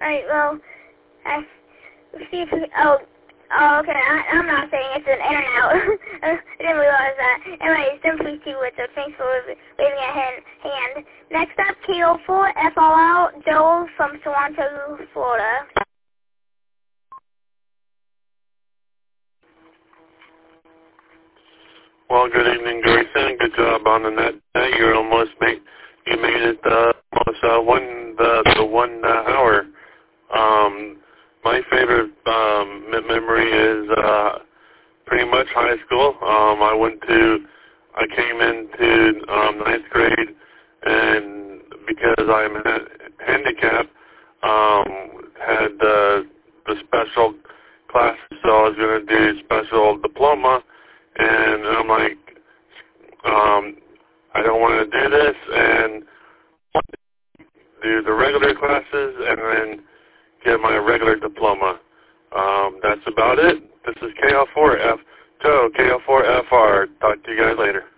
Alright, well, I see if okay, I'm not saying it's an internet. I didn't realize that. Anyway, Simply Two with it. Thanks for waving a hand. Next up, KO4 FLL, Joel from Toronto, Florida. Well, good evening, Grayson. Good job on the net. You almost made it almost the 1 hour. My favorite memory is pretty much high school. I came into 9th grade, and because I'm handicapped, had the special classes, so I was going to do special diploma. And I'm like, I don't want to do this, and do the regular classes, and then get my regular diploma. That's about it. This is KL4FR. Talk to you guys later.